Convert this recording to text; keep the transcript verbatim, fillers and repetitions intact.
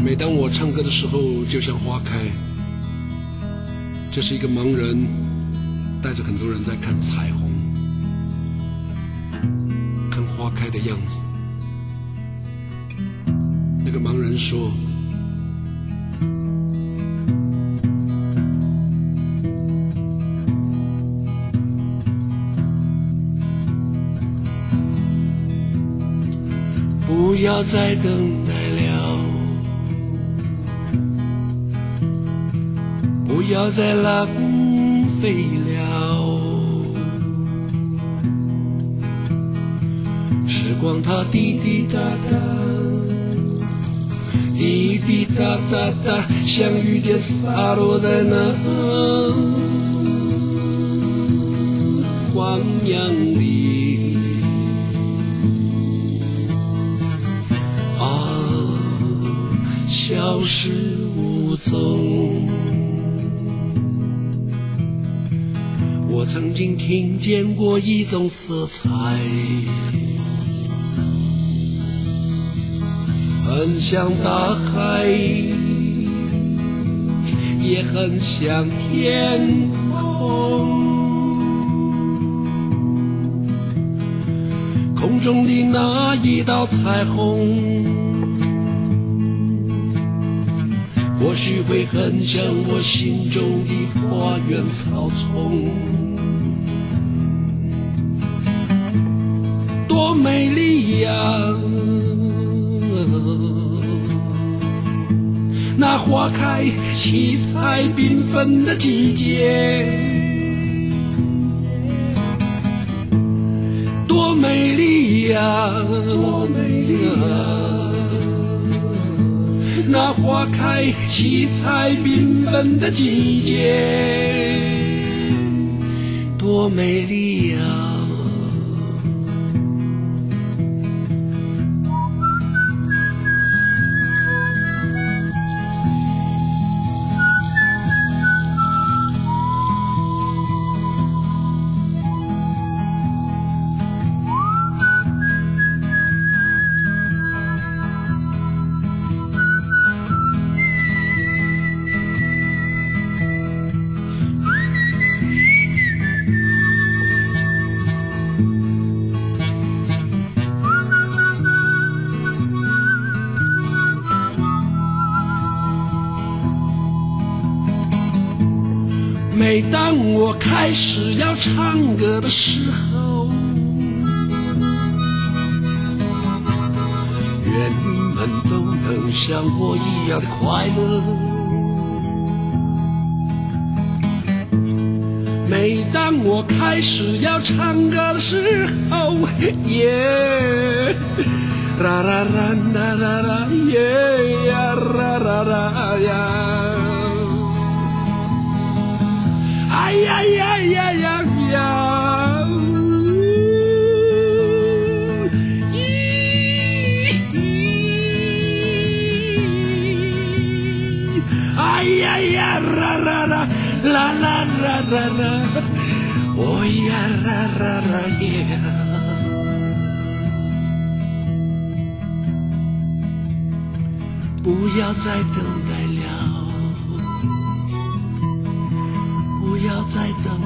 每当我唱歌的时候，就像花开。这是一个盲人带着很多人在看彩虹，看花开的样子。那个盲人说，不要再等待了，不要再浪费了，时光它滴滴答答，滴滴答答答，像雨点洒落在那荒洋里。啊，消失无踪。我曾经听见过一种色彩，很像大海，也很像天空。空中的那一道彩虹，或许会很像我心中的花园草丛，多美丽呀！那花开七彩缤纷的季节，多美丽呀，多美丽呀！那花开七彩缤纷的季节，多美丽呀！每当我开始要唱歌的时候，愿你们都能像我一样的快乐。每当我开始要唱歌的时候，耶，啦啦啦啦啦啦，耶呀啦啦啦呀。哎呀呀呀呀呀！哎呀呀啦啦啦啦啦啦啦啦！哦呀啦啦啦呀！不要再等待了。不要再等